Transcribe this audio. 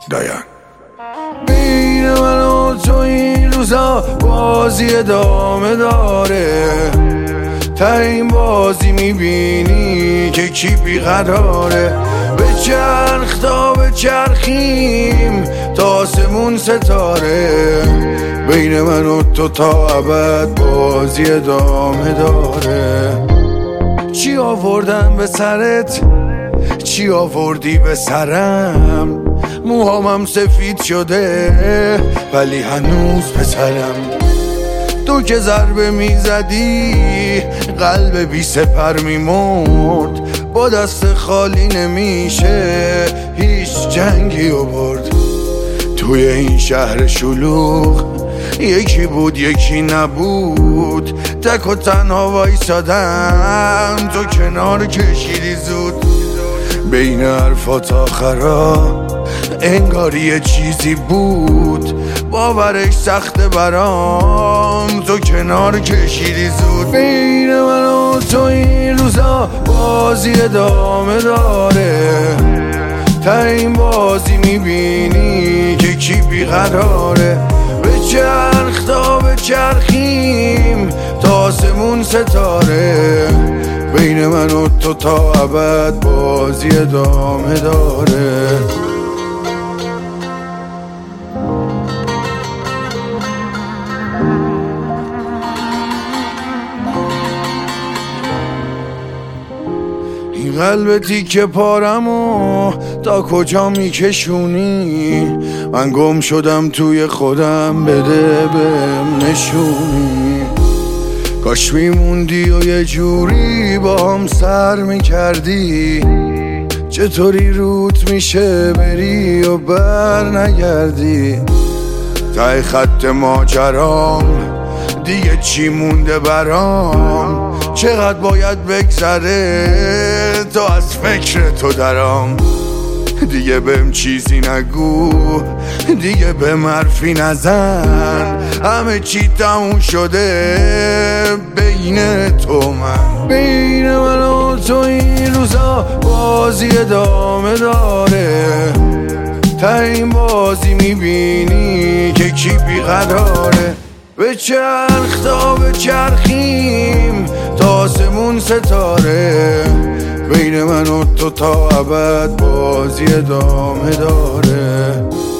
دایان. بین من و تو این روزا بازی ادامه داره، تا این بازی میبینی که کی بیقراره. بچرخ تا بچرخیم تا آسمون ستاره، بین من و تو تا ابد بازی ادامه داره. چی آوردم به سرت، چی آوردی به سرم، موهامم سفید شده ولی هنوز پسرم. تو که ضربه میزدی قلب بی سپر میمرد، با دست خالی نمیشه هیچ جنگی رو برد. توی این شهر شلوغ یکی بود یکی نبود، تک و تنها وایسادم تو کنار کشیدی زود. بین حرفات آخرا انگار یه چیزی بود، باورش سخته برام تو کنار کشیدی زود. بین من و تو این روزا بازی ادامه داره، تا این بازی میبینی که کی بیقراره. بچرخ تا بچرخیم تا آسمون ستاره، بین من و تو تا ابد بازی ادامه داره. این قلب تیکه پارمو تا کجا میکشونی، من گم شدم توی خودم، بده بهم نشونی. کاش میموندی و یه جوری با هم سر میکردی، چطوری روت میشه بری و بر نگردی. ته خط ماجرام دیگه چی مونده برام، چقدر باید بگذره تا از فکر تو درام. دیگه بهم چیزی نگو، دیگه بهم حرفی نزن، همه چی تموم شده بین تو من. بین من و تو این روزا بازی ادامه داره، تا این بازی میبینی که کی بیقراره. بچرخ تا بچرخیم تا آسمون ستاره، بین من و تو تا ابد بازی ادامه داره.